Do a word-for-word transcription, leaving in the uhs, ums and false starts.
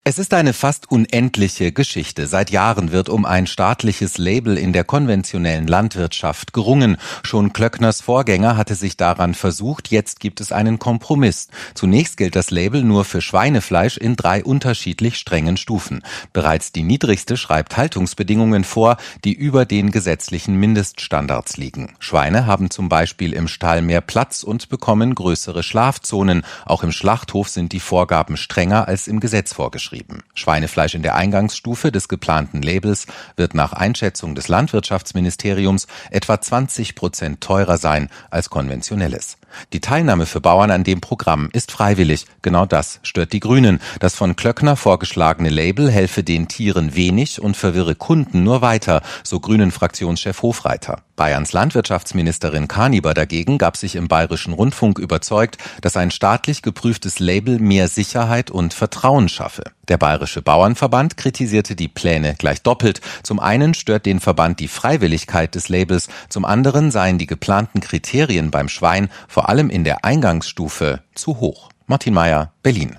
Es ist eine fast unendliche Geschichte. Seit Jahren wird um ein staatliches Label in der konventionellen Landwirtschaft gerungen. Schon Klöckners Vorgänger hatte sich daran versucht, jetzt gibt es einen Kompromiss. Zunächst gilt das Label nur für Schweinefleisch in drei unterschiedlich strengen Stufen. Bereits die niedrigste schreibt Haltungsbedingungen vor, die über den gesetzlichen Mindeststandards liegen. Schweine haben zum Beispiel im Stall mehr Platz und bekommen größere Schlafzonen. Auch im Schlachthof sind die Vorgaben strenger als im Gesetz vorgeschrieben. Schweinefleisch in der Eingangsstufe des geplanten Labels wird nach Einschätzung des Landwirtschaftsministeriums etwa zwanzig Prozent teurer sein als konventionelles. Die Teilnahme für Bauern an dem Programm ist freiwillig. Genau das stört die Grünen. Das von Klöckner vorgeschlagene Label helfe den Tieren wenig und verwirre Kunden nur weiter, so Grünen-Fraktionschef Hofreiter. Bayerns Landwirtschaftsministerin Kaniber dagegen gab sich im Bayerischen Rundfunk überzeugt, dass ein staatlich geprüftes Label mehr Sicherheit und Vertrauen schaffe. Der Bayerische Bauernverband kritisierte die Pläne gleich doppelt. Zum einen stört den Verband die Freiwilligkeit des Labels, zum anderen seien die geplanten Kriterien beim Schwein vor allem in der Eingangsstufe zu hoch. Martin Mayer, Berlin.